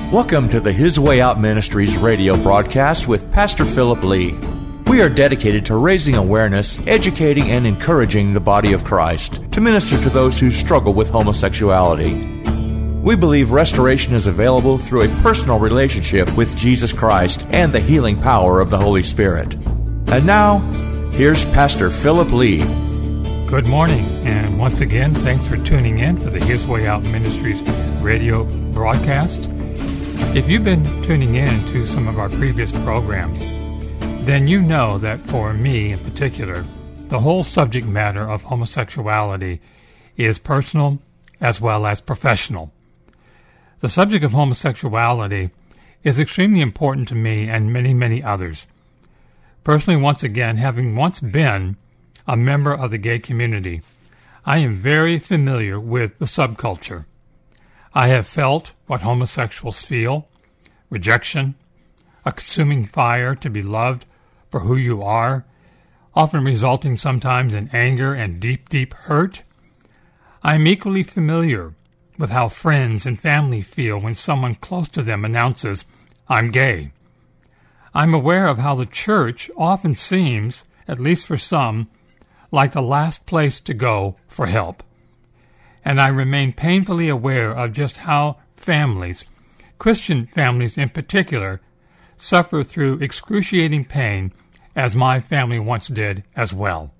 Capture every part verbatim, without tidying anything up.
Welcome to the His Way Out Ministries radio broadcast with Pastor Philip Lee. We are dedicated to raising awareness, educating, and encouraging the body of Christ to minister to those who struggle with homosexuality. We believe restoration is available through a personal relationship with Jesus Christ and the healing power of the Holy Spirit. And now, here's Pastor Philip Lee. Good morning, and once again, thanks for tuning in for the His Way Out Ministries radio broadcast. If you've been tuning in to some of our previous programs, then you know that for me in particular, the whole subject matter of homosexuality is personal as well as professional. The subject of homosexuality is extremely important to me and many, many others. Personally, once again, having once been a member of the gay community, I am very familiar with the subculture. I have felt what homosexuals feel: rejection, a consuming fire to be loved for who you are, often resulting sometimes in anger and deep, deep hurt. I am equally familiar with how friends and family feel when someone close to them announces, "I'm gay." I'm aware of how the church often seems, at least for some, like the last place to go for help. And I remain painfully aware of just how families, Christian families in particular, suffer through excruciating pain, as my family once did as well.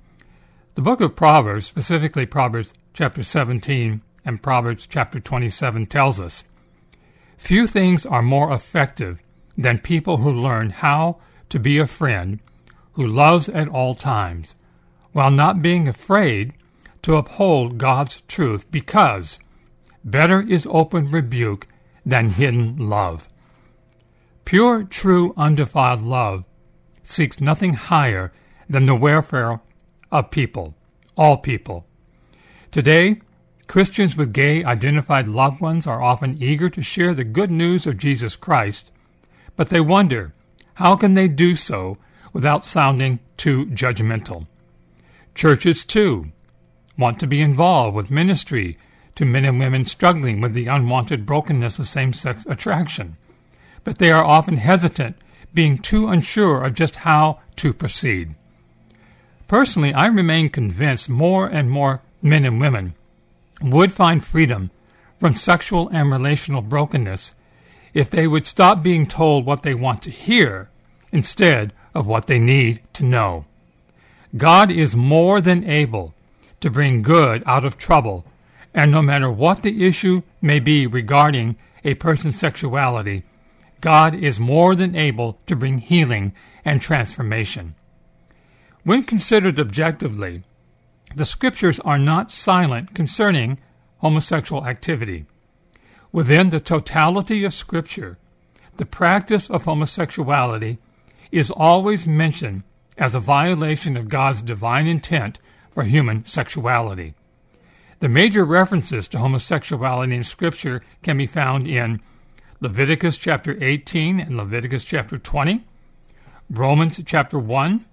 The book of Proverbs, specifically Proverbs chapter seventeen and Proverbs chapter twenty-seven, tells us, "Few things are more effective than people who learn how to be a friend who loves at all times, while not being afraid to uphold God's truth, because better is open rebuke than hidden love." Pure, true, undefiled love seeks nothing higher than the welfare of people, all people. Today, Christians with gay-identified loved ones are often eager to share the good news of Jesus Christ, but they wonder, how can they do so without sounding too judgmental? Churches, too, want to be involved with ministry to men and women struggling with the unwanted brokenness of same-sex attraction, but they are often hesitant, being too unsure of just how to proceed. Personally, I remain convinced more and more men and women would find freedom from sexual and relational brokenness if they would stop being told what they want to hear instead of what they need to know. God is more than able to bring good out of trouble, and no matter what the issue may be regarding a person's sexuality, God is more than able to bring healing and transformation. When considered objectively, the Scriptures are not silent concerning homosexual activity. Within the totality of Scripture, the practice of homosexuality is always mentioned as a violation of God's divine intent for human sexuality. The major references to homosexuality in Scripture can be found in Leviticus chapter eighteen and Leviticus chapter twenty, Romans chapter one,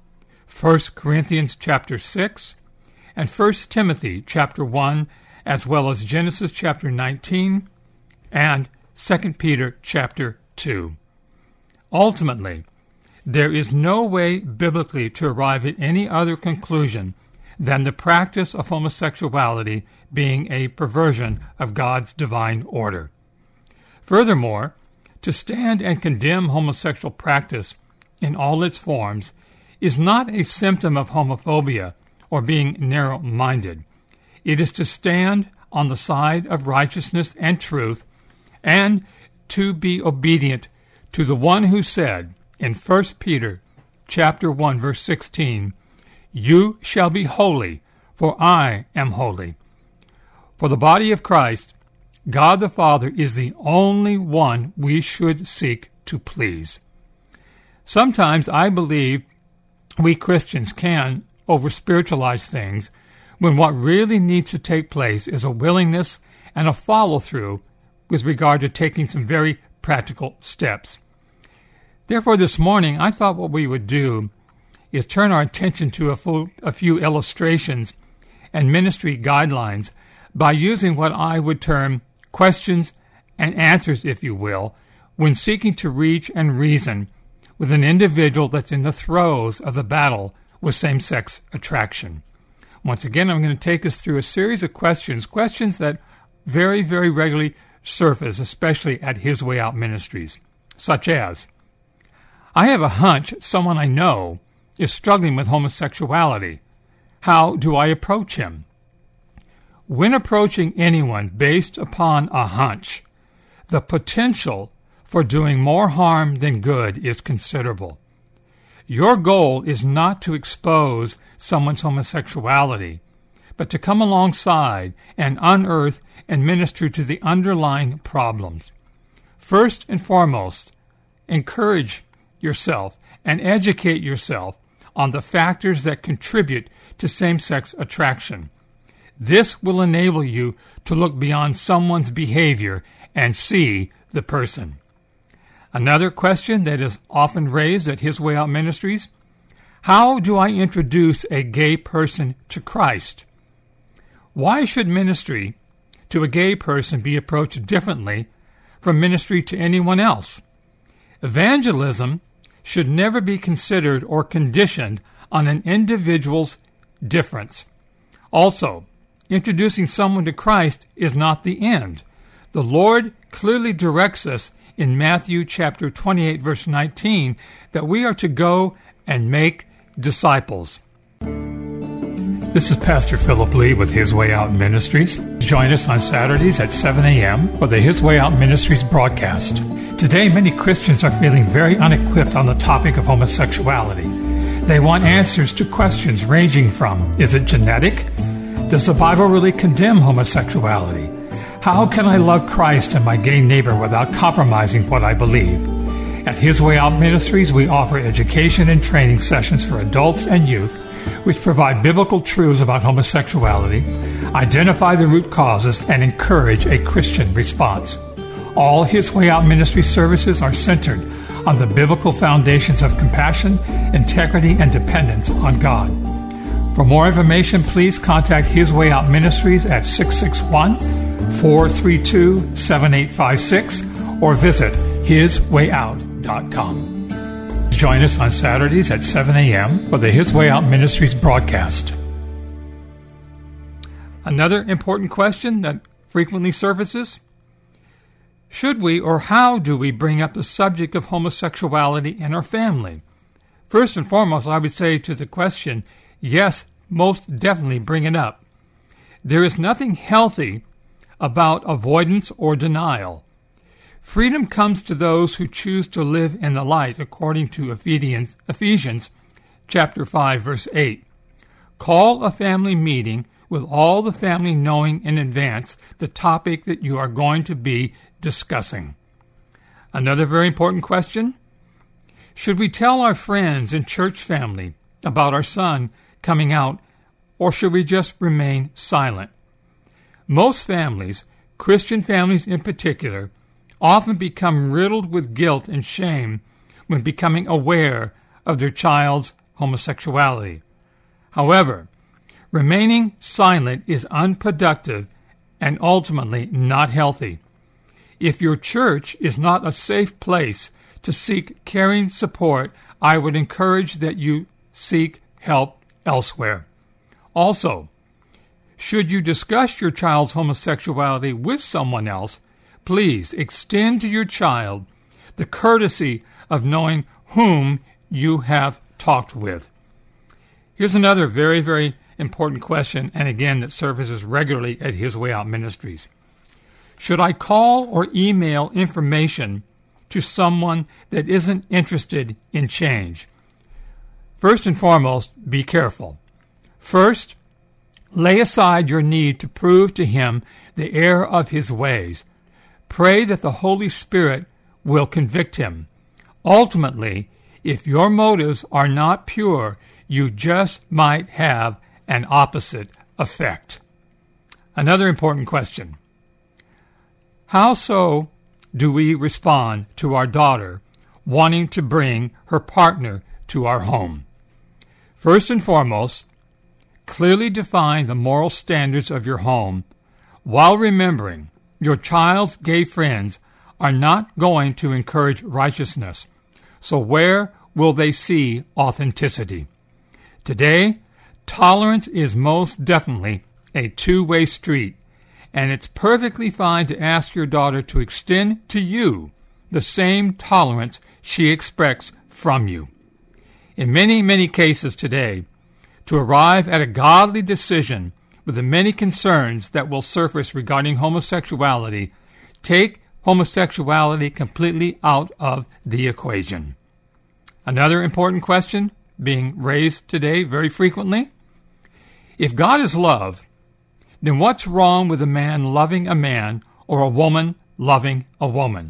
First Corinthians chapter six, and First Timothy chapter one, as well as Genesis chapter nineteen and Second Peter chapter two. Ultimately, there is no way biblically to arrive at any other conclusion than the practice of homosexuality being a perversion of God's divine order. Furthermore, to stand and condemn homosexual practice in all its forms is not a symptom of homophobia or being narrow-minded. It is to stand on the side of righteousness and truth and to be obedient to the one who said in First Peter chapter one, verse sixteen, "You shall be holy, for I am holy." For the body of Christ, God the Father is the only one we should seek to please. Sometimes I believe we Christians can over-spiritualize things when what really needs to take place is a willingness and a follow-through with regard to taking some very practical steps. Therefore, this morning, I thought what we would do is turn our attention to a, full, a few illustrations and ministry guidelines by using what I would term questions and answers, if you will, when seeking to reach and reason with an individual that's in the throes of the battle with same-sex attraction. Once again, I'm going to take us through a series of questions, questions that very, very regularly surface, especially at His Way Out Ministries, such as, I have a hunch someone I know is struggling with homosexuality. How do I approach him? When approaching anyone based upon a hunch, the potential for doing more harm than good is considerable. Your goal is not to expose someone's homosexuality, but to come alongside and unearth and minister to the underlying problems. First and foremost, encourage yourself and educate yourself on the factors that contribute to same-sex attraction. This will enable you to look beyond someone's behavior and see the person. Another question that is often raised at His Way Out Ministries, how do I introduce a gay person to Christ? Why should ministry to a gay person be approached differently from ministry to anyone else? Evangelism should never be considered or conditioned on an individual's difference. Also, introducing someone to Christ is not the end. The Lord clearly directs us in Matthew chapter twenty-eight, verse nineteen, that we are to go and make disciples. This is Pastor Philip Lee with His Way Out Ministries. Join us on Saturdays at seven a.m. for the His Way Out Ministries broadcast. Today, many Christians are feeling very unequipped on the topic of homosexuality. They want answers to questions ranging from, is it genetic? Does the Bible really condemn homosexuality? How can I love Christ and my gay neighbor without compromising what I believe? At His Way Out Ministries, we offer education and training sessions for adults and youth, which provide biblical truths about homosexuality, identify the root causes, and encourage a Christian response. All His Way Out Ministry services are centered on the biblical foundations of compassion, integrity, and dependence on God. For more information, please contact His Way Out Ministries at six six one, four three two, seven eight five six or visit his way out dot com. Join us on Saturdays at seven a.m. for the His Way Out Ministries broadcast. Another important question that frequently surfaces, should we or how do we bring up the subject of homosexuality in our family? First and foremost, I would say to the question, yes, most definitely bring it up. There is nothing healthy about avoidance or denial. Freedom comes to those who choose to live in the light, according to Ephesians, Ephesians chapter five, verse eight. Call a family meeting with all the family knowing in advance the topic that you are going to be discussing. Another very important question, should we tell our friends and church family about our son coming out, or should we just remain silent? Most families, Christian families in particular, often become riddled with guilt and shame when becoming aware of their child's homosexuality. However, remaining silent is unproductive and ultimately not healthy. If your church is not a safe place to seek caring support, I would encourage that you seek help elsewhere. Also, should you discuss your child's homosexuality with someone else, please extend to your child the courtesy of knowing whom you have talked with. Here's another very, very important question, and again, that surfaces regularly at His Way Out Ministries. Should I call or email information to someone that isn't interested in change? First and foremost, be careful. First, lay aside your need to prove to him the error of his ways. Pray that the Holy Spirit will convict him. Ultimately, if your motives are not pure, you just might have an opposite effect. Another important question. How so do we respond to our daughter wanting to bring her partner to our home? First and foremost, clearly define the moral standards of your home while remembering your child's gay friends are not going to encourage righteousness. So where will they see authenticity? Today, tolerance is most definitely a two-way street, and it's perfectly fine to ask your daughter to extend to you the same tolerance she expects from you. In many, many cases today, to arrive at a godly decision with the many concerns that will surface regarding homosexuality, take homosexuality completely out of the equation. Another important question being raised today very frequently: if God is love, then what's wrong with a man loving a man or a woman loving a woman?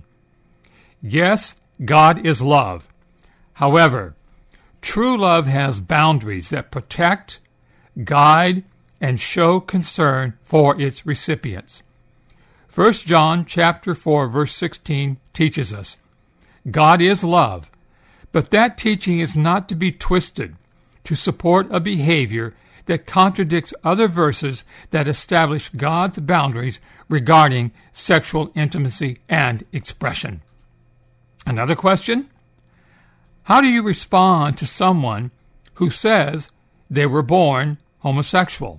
Yes, God is love. However, true love has boundaries that protect, guide, and show concern for its recipients. First John chapter four verse sixteen teaches us, God is love, but that teaching is not to be twisted to support a behavior that contradicts other verses that establish God's boundaries regarding sexual intimacy and expression. Another question: how do you respond to someone who says they were born homosexual?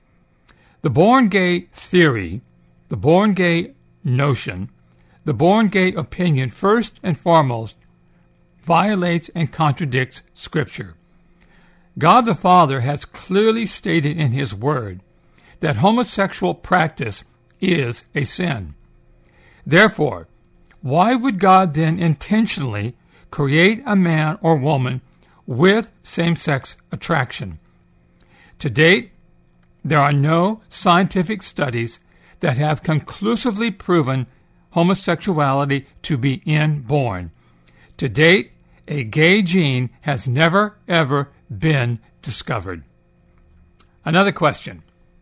The born gay theory, the born gay notion, the born gay opinion, first and foremost, violates and contradicts Scripture. God the Father has clearly stated in His Word that homosexual practice is a sin. Therefore, why would God then intentionally create a man or woman with same-sex attraction? To date, there are no scientific studies that have conclusively proven homosexuality to be inborn. To date, a gay gene has never, ever been discovered. Another question: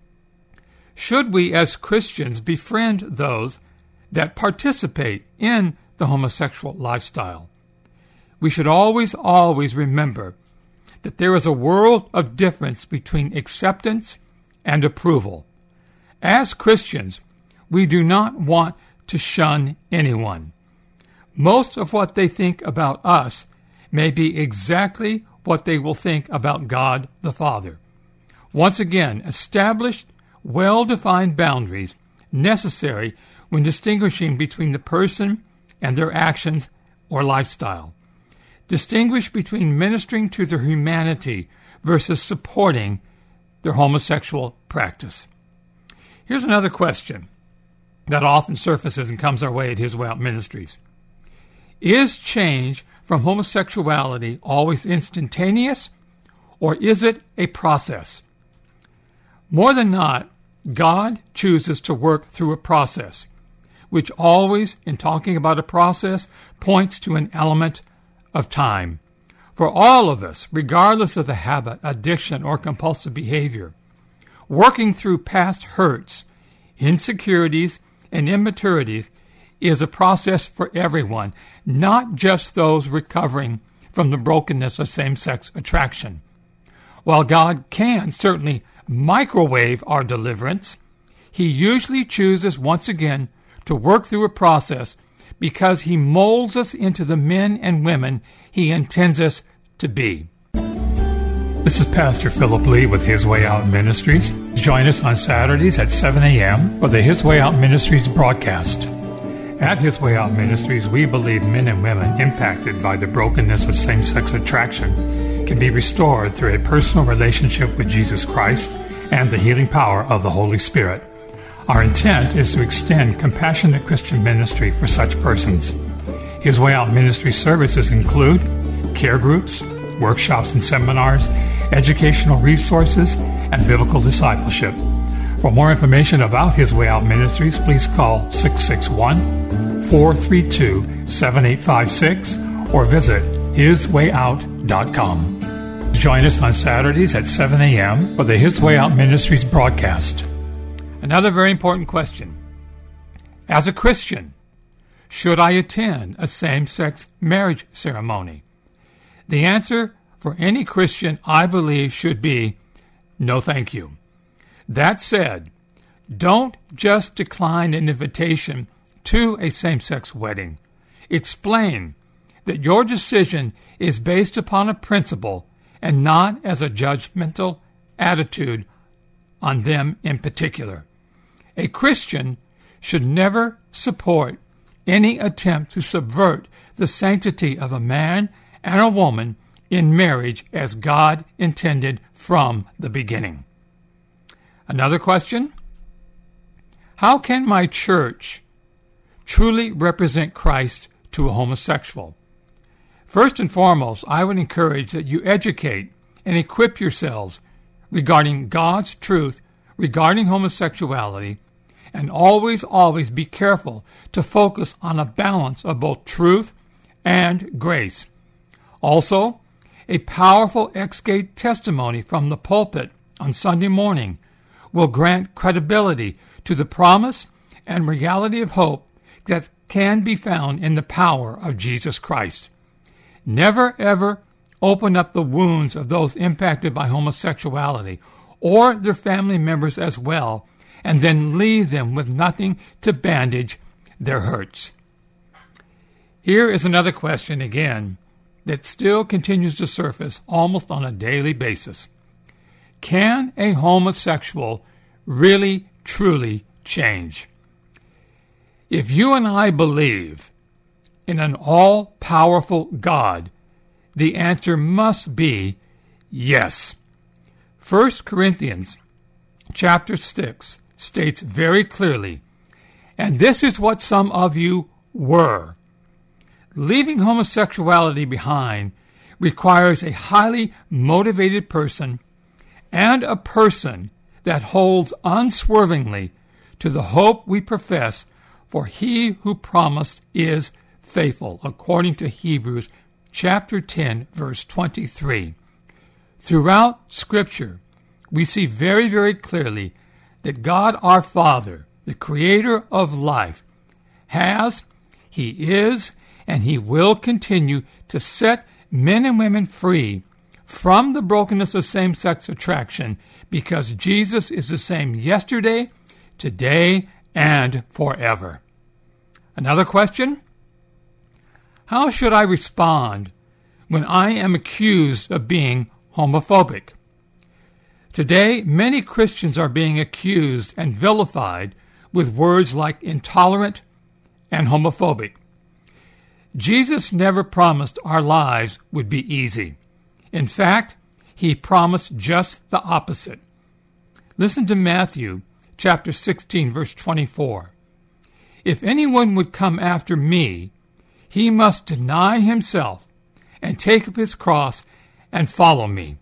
should we as Christians befriend those that participate in the homosexual lifestyle? We should always, always remember that there is a world of difference between acceptance and approval. As Christians, we do not want to shun anyone. Most of what they think about us may be exactly what they will think about God the Father. Once again, established, well-defined boundaries necessary when distinguishing between the person and their actions or lifestyle. Distinguish between ministering to their humanity versus supporting their homosexual practice. Here's another question that often surfaces and comes our way at His Way Out Ministries. Is change from homosexuality always instantaneous, or is it a process? More than not, God chooses to work through a process, which always, in talking about a process, points to an element of time. For all of us, regardless of the habit, addiction, or compulsive behavior, working through past hurts, insecurities, and immaturities is a process for everyone, not just those recovering from the brokenness of same-sex attraction. While God can certainly microwave our deliverance, He usually chooses once again to work through a process because He molds us into the men and women He intends us to be. This is Pastor Philip Lee with His Way Out Ministries. Join us on Saturdays at seven a.m. for the His Way Out Ministries broadcast. At His Way Out Ministries, we believe men and women impacted by the brokenness of same-sex attraction can be restored through a personal relationship with Jesus Christ and the healing power of the Holy Spirit. Our intent is to extend compassionate Christian ministry for such persons. His Way Out Ministry services include care groups, workshops and seminars, educational resources, and biblical discipleship. For more information about His Way Out Ministries, please call six six one, four three two, seven eight five six or visit his way out dot com. Join us on Saturdays at seven a.m. for the His Way Out Ministries broadcast. Another very important question. As a Christian, should I attend a same-sex marriage ceremony? The answer for any Christian, I believe, should be no thank you. That said, Don't just decline an invitation to a same-sex wedding. Explain that your decision is based upon a principle and not as a judgmental attitude on them in particular. A Christian should never support any attempt to subvert the sanctity of a man and a woman in marriage as God intended from the beginning. Another question: how can my church truly represent Christ to a homosexual? First and foremost, I would encourage that you educate and equip yourselves regarding God's truth regarding homosexuality, and always, always be careful to focus on a balance of both truth and grace. Also, a powerful ex-gate testimony from the pulpit on Sunday morning will grant credibility to the promise and reality of hope that can be found in the power of Jesus Christ. Never, ever open up the wounds of those impacted by homosexuality or their family members as well, and then leave them with nothing to bandage their hurts. Here is another question again that still continues to surface almost on a daily basis. Can a homosexual really, truly change? If you and I believe in an all-powerful God, the answer must be yes. First Corinthians chapter six states very clearly, and this is what some of you were. Leaving homosexuality behind requires a highly motivated person and a person that holds unswervingly to the hope we profess, for he who promised is faithful, according to Hebrews chapter ten, verse twenty-three. Throughout Scripture, we see very, very clearly that God our Father, the creator of life, has, he is, and he will continue to set men and women free from the brokenness of same-sex attraction, because Jesus is the same yesterday, today, and forever. Another question: how should I respond when I am accused of being homophobic? Today, many Christians are being accused and vilified with words like intolerant and homophobic. Jesus never promised our lives would be easy. In fact, he promised just the opposite. Listen to Matthew chapter sixteen, verse twenty-four. If anyone would come after me, he must deny himself and take up his cross and follow me.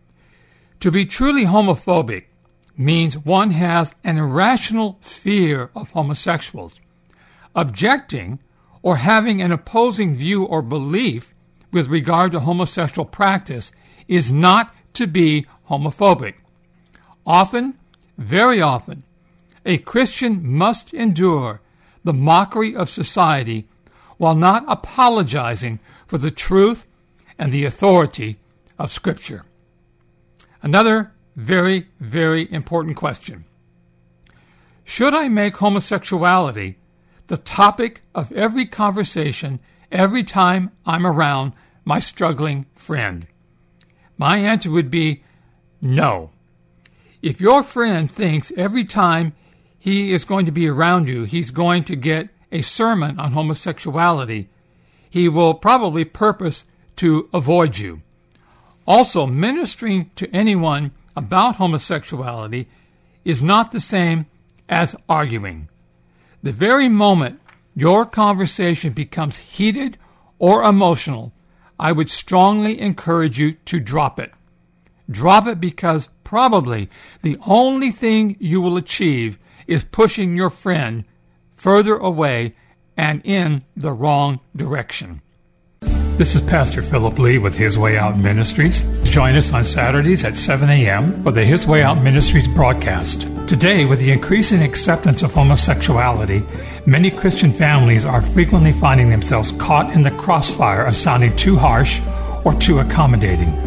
To be truly homophobic means one has an irrational fear of homosexuals. Objecting or having an opposing view or belief with regard to homosexual practice is not to be homophobic. Often, very often, a Christian must endure the mockery of society while not apologizing for the truth and the authority of Scripture. Another very, very important question: should I make homosexuality the topic of every conversation every time I'm around my struggling friend? My answer would be no. If your friend thinks every time he is going to be around you, he's going to get a sermon on homosexuality, he will probably purpose to avoid you. Also, ministering to anyone about homosexuality is not the same as arguing. The very moment your conversation becomes heated or emotional, I would strongly encourage you to drop it. Drop it because probably the only thing you will achieve is pushing your friend further away and in the wrong direction. This is Pastor Philip Lee with His Way Out Ministries. Join us on Saturdays at seven a.m. for the His Way Out Ministries broadcast. Today, with the increasing acceptance of homosexuality, many Christian families are frequently finding themselves caught in the crossfire of sounding too harsh or too accommodating.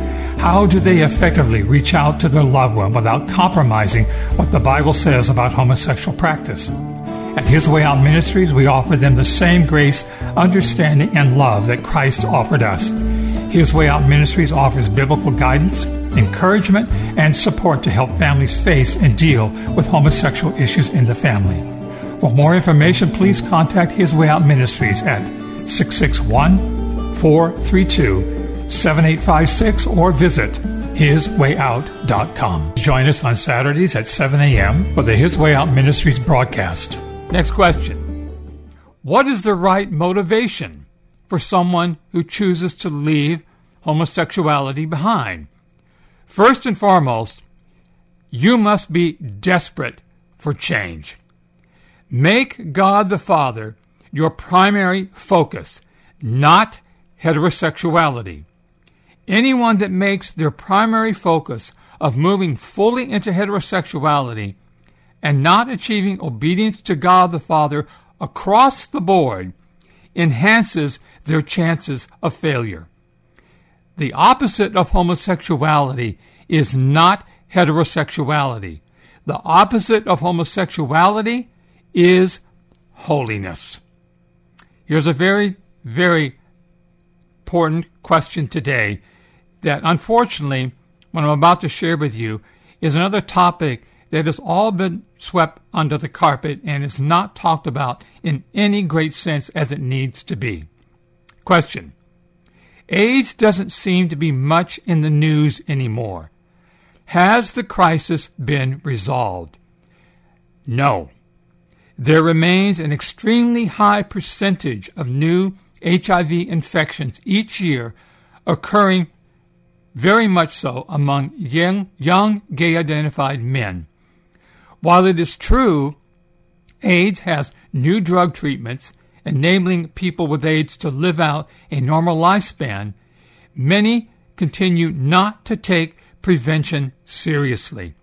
How do they effectively reach out to their loved one without compromising what the Bible says about homosexual practice? At His Way Out Ministries, we offer them the same grace, understanding, and love that Christ offered us. His Way Out Ministries offers biblical guidance, encouragement, and support to help families face and deal with homosexual issues in the family. For more information, please contact His Way Out Ministries at six six one, four three two, seven eight five six or visit his way out dot com. Join us on Saturdays at seven a.m. for the His Way Out Ministries broadcast. Next question. What is the right motivation for someone who chooses to leave homosexuality behind? First and foremost, you must be desperate for change. Make God the Father your primary focus, not heterosexuality. Anyone that makes their primary focus of moving fully into heterosexuality and not achieving obedience to God the Father across the board enhances their chances of failure. The opposite of homosexuality is not heterosexuality. The opposite of homosexuality is holiness. Here's a very, very important question today that unfortunately, what I'm about to share with you, is another topic that has all been swept under the carpet and is not talked about in any great sense as it needs to be. Question. AIDS doesn't seem to be much in the news anymore. Has the crisis been resolved? No. There remains an extremely high percentage of new H I V infections each year occurring very much so among young, young gay-identified men. While it is true AIDS has new drug treatments enabling people with AIDS to live out a normal lifespan, many continue not to take prevention seriously.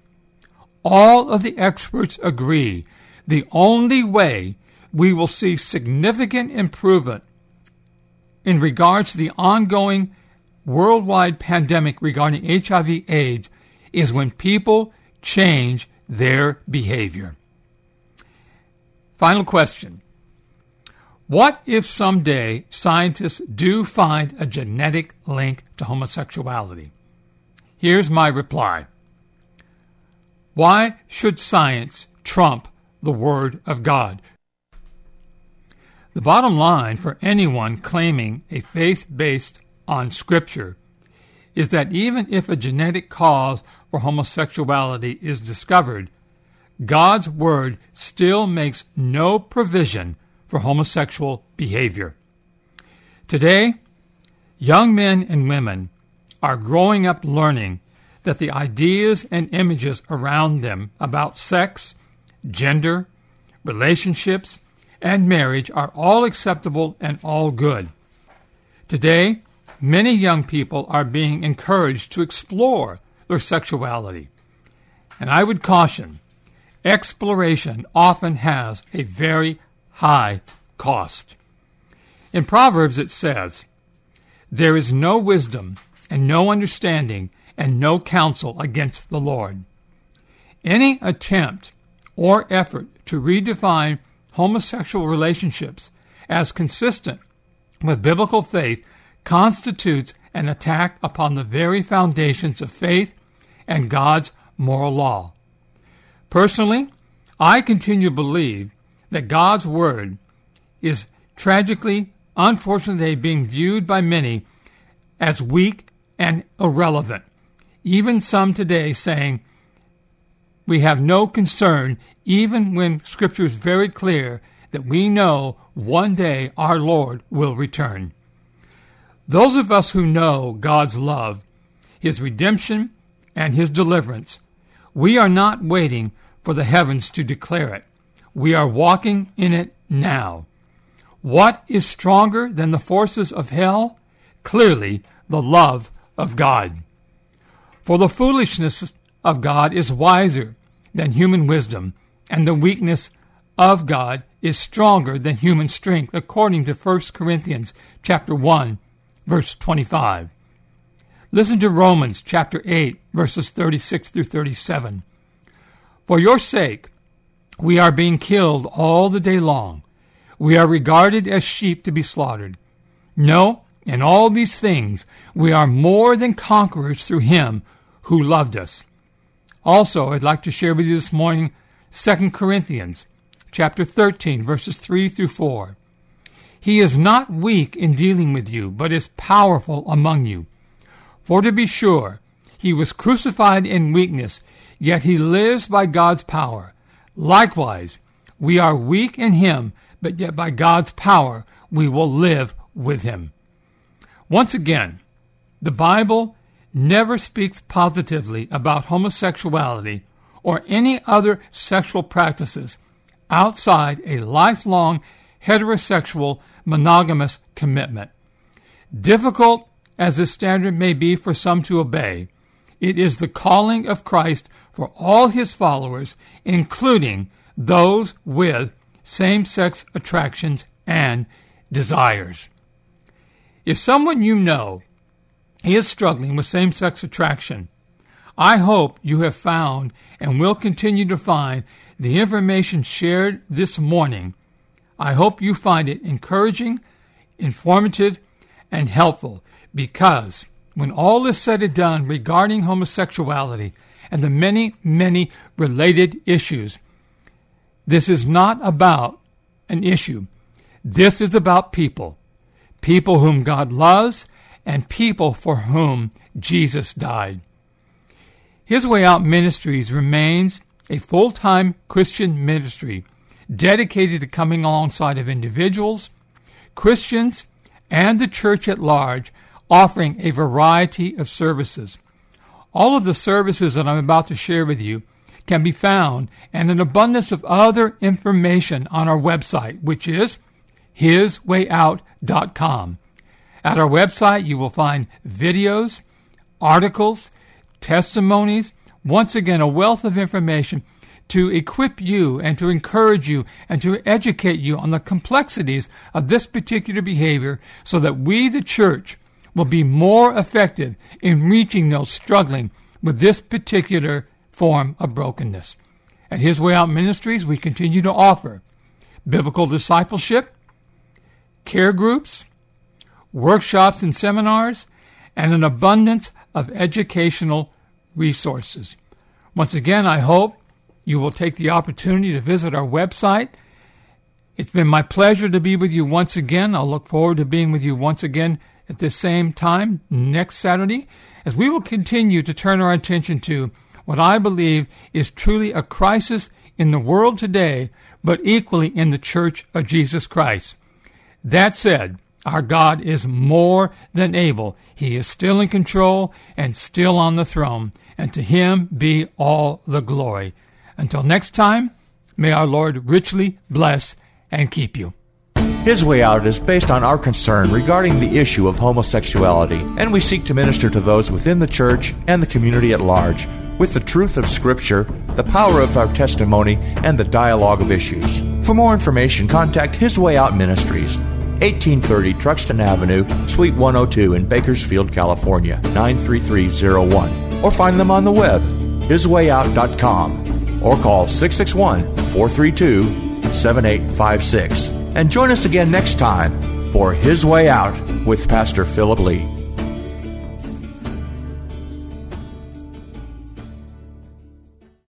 All of the experts agree the only way we will see significant improvement in regards to the ongoing worldwide pandemic regarding H I V AIDS is when people change their behavior. Final question. What if someday scientists do find a genetic link to homosexuality? Here's my reply. Why should science trump the Word of God? The bottom line for anyone claiming a faith based on Scripture is that even if a genetic cause for homosexuality is discovered, God's Word still makes no provision for homosexual behavior. Today, young men and women are growing up learning that the ideas and images around them about sex, gender, relationships, and marriage are all acceptable and all good. Today, many young people are being encouraged to explore their sexuality. And I would caution, exploration often has a very high cost. In Proverbs it says, "There is no wisdom and no understanding and no counsel against the Lord." Any attempt or effort to redefine homosexual relationships as consistent with biblical faith constitutes an attack upon the very foundations of faith and God's moral law. Personally, I continue to believe that God's Word is tragically, unfortunately, being viewed by many as weak and irrelevant. Even some today saying we have no concern, even when Scripture is very clear that we know one day our Lord will return. Those of us who know God's love, His redemption, and His deliverance, we are not waiting for the heavens to declare it. We are walking in it now. What is stronger than the forces of hell? Clearly, the love of God. For the foolishness of God is wiser than human wisdom, and the weakness of God is stronger than human strength, according to First Corinthians chapter one, verse twenty-five. Listen to Romans chapter eight, verses thirty-six through thirty-seven. For your sake, we are being killed all the day long. We are regarded as sheep to be slaughtered. No, in all these things, we are more than conquerors through him who loved us. Also, I'd like to share with you this morning Second Corinthians chapter thirteen, verses three through four. He is not weak in dealing with you, but is powerful among you. For to be sure, he was crucified in weakness, yet he lives by God's power. Likewise, we are weak in him, but yet by God's power we will live with him. Once again, the Bible never speaks positively about homosexuality or any other sexual practices outside a lifelong heterosexual monogamous commitment. Difficult as this standard may be for some to obey, it is the calling of Christ for all his followers, including those with same-sex attractions and desires. If someone you know is struggling with same-sex attraction, I hope you have found and will continue to find the information shared this morning. I hope you find it encouraging, informative, and helpful, because when all is said and done regarding homosexuality and the many, many related issues, this is not about an issue. This is about people, people whom God loves and people for whom Jesus died. His Way Out Ministries remains a full-time Christian ministry dedicated to coming alongside of individuals, Christians, and the church at large, offering a variety of services. All of the services that I'm about to share with you can be found and an abundance of other information on our website, which is his way out dot com. At our website, you will find videos, articles, testimonies, once again, a wealth of information to equip you and to encourage you and to educate you on the complexities of this particular behavior so that we, the church, will be more effective in reaching those struggling with this particular form of brokenness. At His Way Out Ministries, we continue to offer biblical discipleship, care groups, workshops and seminars, and an abundance of educational resources. Once again, I hope you will take the opportunity to visit our website. It's been my pleasure to be with you once again. I'll look forward to being with you once again at this same time next Saturday, as we will continue to turn our attention to what I believe is truly a crisis in the world today, but equally in the Church of Jesus Christ. That said, our God is more than able. He is still in control and still on the throne, and to Him be all the glory. Until next time, may our Lord richly bless and keep you. His Way Out is based on our concern regarding the issue of homosexuality, and we seek to minister to those within the church and the community at large with the truth of Scripture, the power of our testimony, and the dialogue of issues. For more information, contact His Way Out Ministries, eighteen thirty Truxton Avenue, Suite one oh two in Bakersfield, California, nine three three zero one, or find them on the web, his way out dot com, or call six six one, four three two, seven eight five six. And join us again next time for His Way Out with Pastor Philip Lee.